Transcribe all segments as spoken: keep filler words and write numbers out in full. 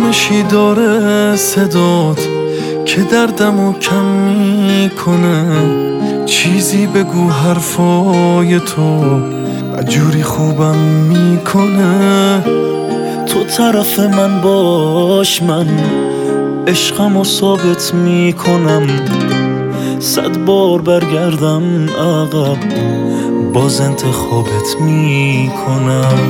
آرامشی داره صدات که دردمو کم میکنه. چیزی بگو حرفای تو بجوری خوبم میکنه. تو طرف من باش، من عشقمو ثابت میکنم. صد بار برگردم عقب باز انتخابت میکنم.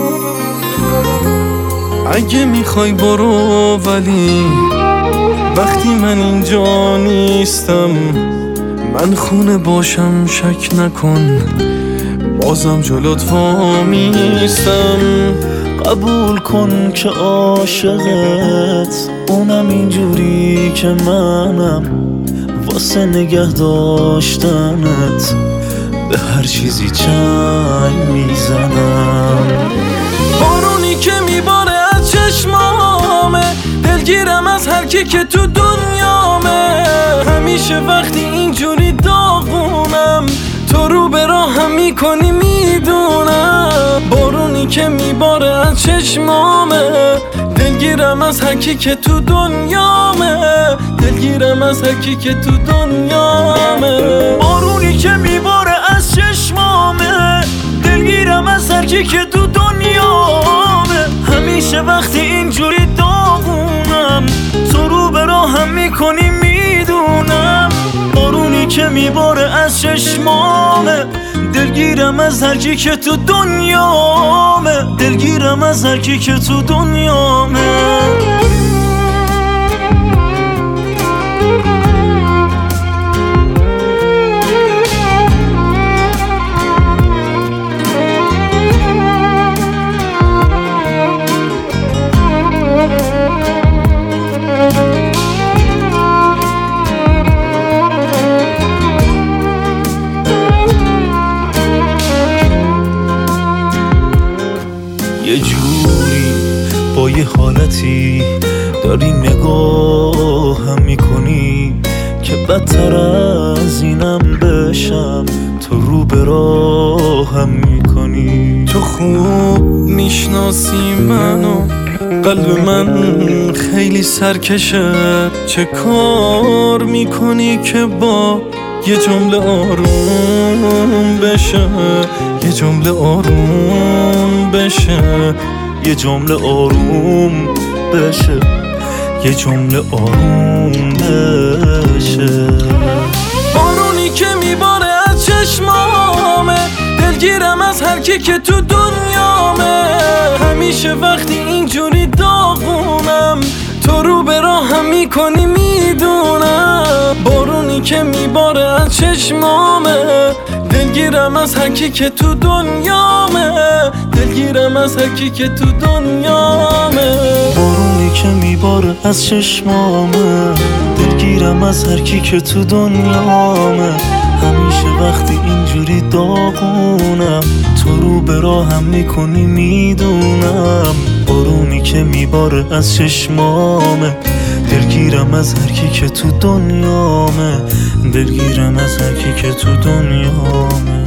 اگه میخوای برو، ولی وقتی من اینجا نیستم من خونه باشم شک نکن بازم جلوت وامیستم. قبول کن که عاشقت اونم اینجوری که منم، واسه نگه داشتنت به هر چیزی چنگ میزنم. بارونی که میباره از چشمامه، دلگیرم از هر کی که تو دنیامه. همیشه وقتی اینجوری داغونم تو رو به راهم میکنی میدونم. بارونی که میباره از چشمامه، دلگیرم از هر کی که تو دنیامه. دلگیرم از هر کی که تو دنیامه. بارونی که میباره از چشمامه، دلگیرم از هر کی که تو دنیامه. همیشه وقتی اینجوری داغونم تو رو به راهم میکنی میدونم. بارونی که میباره از چشمامه، دلگیرم از هر کی که تو دنیامه. دلگیرم از هر کی که تو دنیامه. یه جوری با یه حالتی داری نگاهم میکنی که بدتر از اینم بشم تو رو به راهم میکنی. تو خوب میشناسی منو، قلب من خیلی سرکشه. چه کار میکنی که با یه جمله آروم بشه، یه جمله آروم بشه، یه جمله آروم بشه، یه جمله آروم بشه. بارونی که میباره از چشمامه، دلگیرم از هر کی که تو دنیامه. همیشه وقتی اینجوری داغونم تو رو به راهم میکنی میدونم. بارونی که میباره از چشمامه، دلگیرم از هر کی که تو دنیامه. دلگیرم از هر کی که تو دنیامه. بارونی که میباره از چشمامه، دلگیرم از هر کی که تو دنیامه. همیشه وقتی اینجوری داغونم تو رو به راهم میکنی میدونم. بارونی که میباره از چشمامه، دلگیرم از هر کی که تو دنیامه. دلگیرم از هر کی که تو دنیامه.